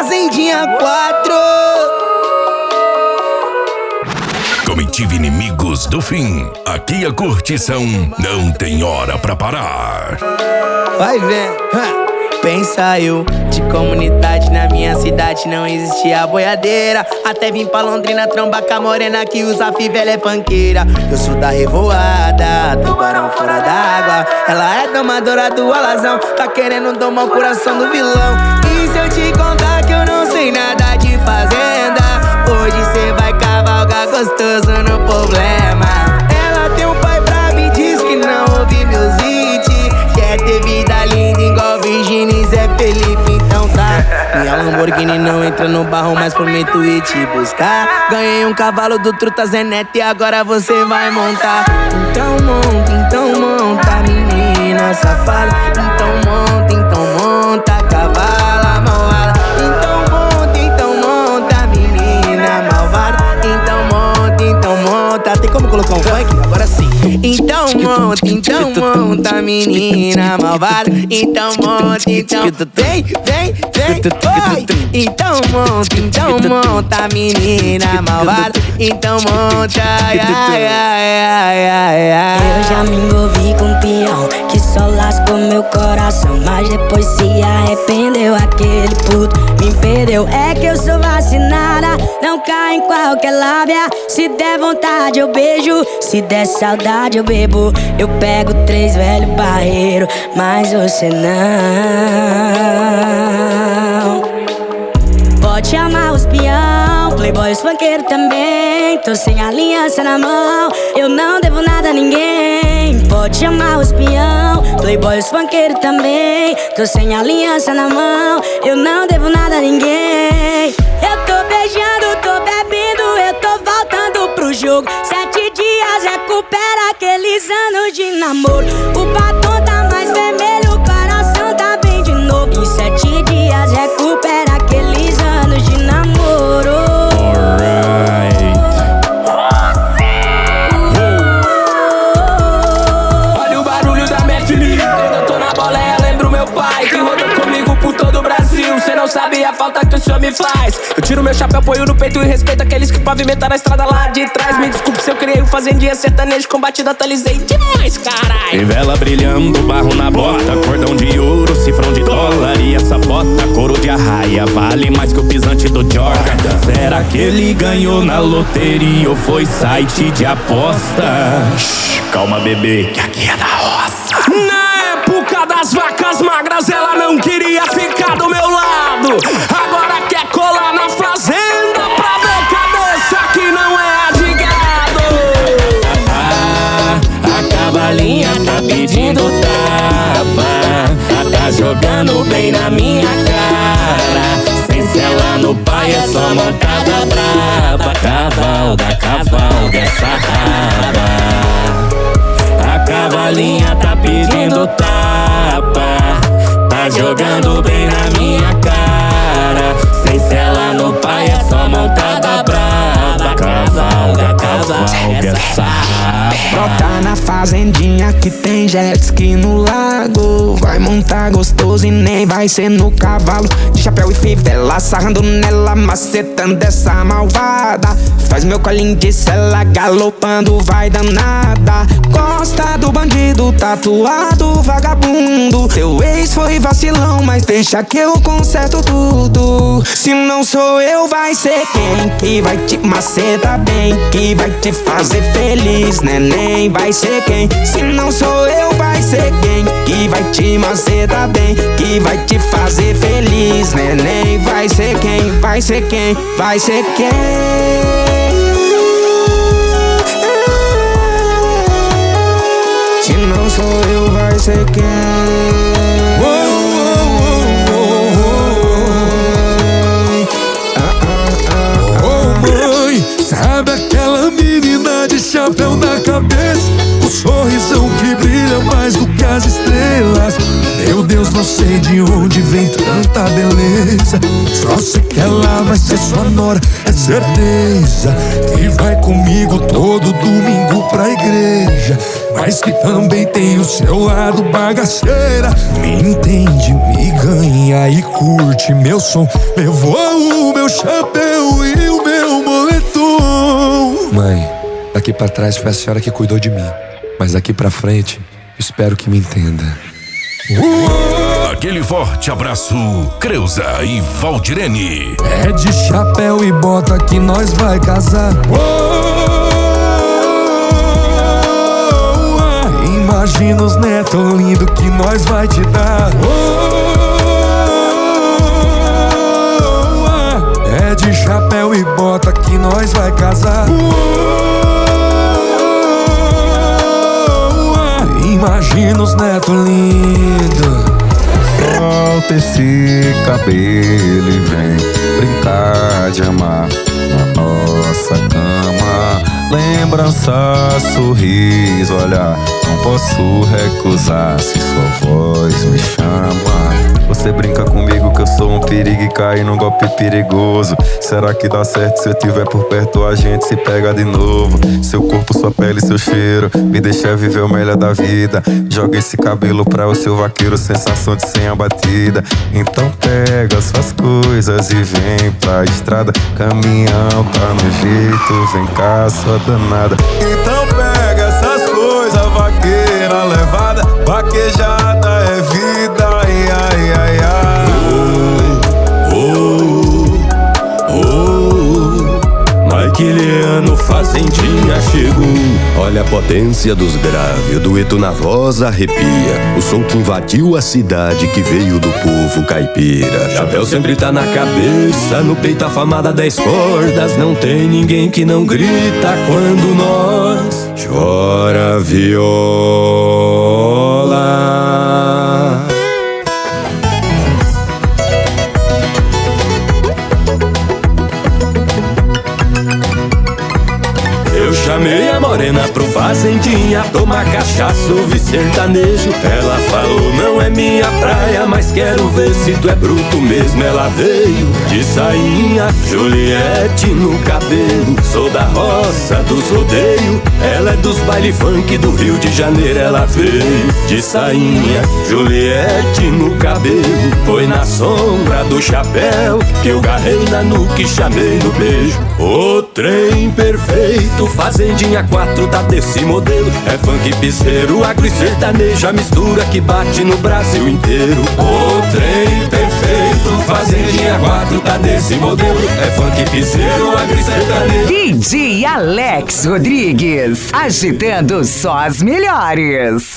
Fazendinha 4. Comitiva Inimigos do Fim. Aqui a curtição não tem hora pra parar. Vai ver. Pensa eu, de comunidade na minha cidade não existia boiadeira. Até vim pra Londrina trombar com a morena que usa fivela é panqueira. Eu sou da revoada, tubarão fora d'água. Ela é domadora do alazão, tá querendo domar o coração do vilão. E se eu te contar que eu não sei nada de fazenda, hoje cê vai cavalgar gostoso no problema. Ela tem um pai brabo e diz que não ouve meus hits. Quer ter vida linda igual Virgínia e Zé Felipe, então tá. Minha Lamborghini não entra no barro, mas prometo ir te buscar. Ganhei um cavalo do Truta Zeneto e agora você vai montar. Então monta, menina safada. Então monta, cavala malvada. Então monta, menina malvada. Então monta. Tem como colocar um funk? Agora sim. Então monta, menina malvada. Então monta, vem. Então monta, menina malvada. Então monta, Eu já me envolvi com um peão que só lascou meu coração, mas depois se arrependeu. Aquele puto me perdeu. É que eu sou vacinada, não cai em qualquer lábia. Se der vontade eu beijo, se der saudade eu bebo. Eu pego 3 velho barreiro, mas você não. Pode chamar os peão, playboy os funkeiros também. Tô sem aliança na mão, eu não devo nada a ninguém. Pode chamar os peão, playboy os funkeiros também. Tô sem aliança na mão, eu não devo nada a ninguém. Eu tô beijando, tô bebendo, eu tô voltando pro jogo. 7 dias recupera aqueles anos de namoro. O batom tá mais vermelho, o coração tá bem de novo. Em 7 dias recupera aqueles anos de namoro. Olha o barulho da minha filha. Quando eu tô na boleia lembro meu pai que rodou comigo por todo o Brasil. Cê não sabe a falta que o senhor me faz. Eu tiro meu chapéu, ponho no peito e respeito aqueles que pavimentaram a estrada lá de trás. Me desculpe se eu criei um fazendinha sertanejo com batida, atualizei demais, caralho. Fivela brilhando, barro na bota, cordão de ouro, cifrão de dólar. E essa bota, couro de arraia, vale mais que o pisante do Jordan. Será que ele ganhou na loteria ou foi site de aposta? Shhh, calma bebê, que aqui é da roça. Na época das vacas magras ela não queria ficar do meu lado. Agora quer colar na fazenda pra ver cabeça que não é a de gado. A cavalinha tá pedindo tapa, tá jogando bem na minha cara. Sem cela no pai é só montada braba. Cavalga essa raba. A cavalinha tá pedindo tapa, tá jogando bem na minha cara. Sem cela no pai é só montada braba. Cavalga essa raba. Brota na fazendinha que tem jet ski no lago. Vai montar gostoso e nem vai ser no cavalo. De chapéu e fivela, sarrando nela, macetando essa malvada. Faz meu colinho de cela, galopando vai danada. Gosta do bandido, tatuado, vagabundo. Teu ex foi vacilão, mas deixa que eu conserto tudo. Se não sou eu, vai ser quem? Que vai te macetar bem, que vai te fazer feliz, neném. Vai ser quem? Se não sou eu, vai ser quem? Que vai te macetar bem, que vai te fazer feliz, neném. Vai ser quem? Vai ser quem? Vai ser quem? Se não sou eu, vai ser quem? Mãe, sabe aquela menina de chapéu na cabeça? O sorrisão que brilha mais do que as estrelas. Meu Deus, não sei de onde vem tanta beleza. Só sei que ela vai ser sua nora, é certeza. Que vai comigo todo domingo pra igreja, mas que também tem o seu lado bagaceira. Me entende, me ganha e curte meu som. Levou o meu chapéu e o meu moletom. Mãe, daqui pra trás foi a senhora que cuidou de mim, mas daqui pra frente, espero que me entenda. Aquele forte abraço, Creuza e Valdirene. É de chapéu e bota que nós vai casar. Imagina os netos lindos que nós vai te dar. É de chapéu e bota que nós vai casar. Imagina os netos lindos. Solta esse cabelo e vem brincar de amar na nossa cama. Lembrança, sorriso, olhar, não posso recusar se sua voz me chama. Você brinca comigo que eu sou um perigo e cai num golpe perigoso. Será que dá certo se eu tiver por perto? A gente se pega de novo. Seu corpo, sua pele, seu cheiro me deixa viver o melhor da vida. Joga esse cabelo pra o seu vaqueiro, sensação de senha batida. Então pega suas coisas e vem pra estrada. Caminhão tá no jeito, vem cá sua danada. Então pega essas coisas, vaqueira levada. Vaquejada é vida, ai, ai, ai, ai. Maquiliano Fazendinha chegou. Olha a potência dos graves, o dueto na voz arrepia. O som que invadiu a cidade, que veio do povo caipira. Chapéu sempre tá na cabeça, no peito a famada 10 cordas. Não tem ninguém que não grita quando nós chora viola. Chamei a morena pro fazendinha tomar cachaça, ouvir sertanejo. Ela falou, não é minha praia, mas quero ver se tu é bruto mesmo. Ela veio de sainha, Juliette no cabelo. Sou da roça, dos rodeios, ela é dos baile funk do Rio de Janeiro. Ela veio de sainha, Juliette no cabelo. Foi na sombra do chapéu que eu garrei na nuca e chamei no beijo. O trem perfeito, Fazendinha 4 tá desse modelo. É funk piseiro, agro e sertanejo, a mistura que bate no Brasil inteiro. O trem perfeito, Fazendinha 4 tá desse modelo. É funk piseiro, agro e sertanejo. DJ Alex Rodrigues, agitando só as melhores.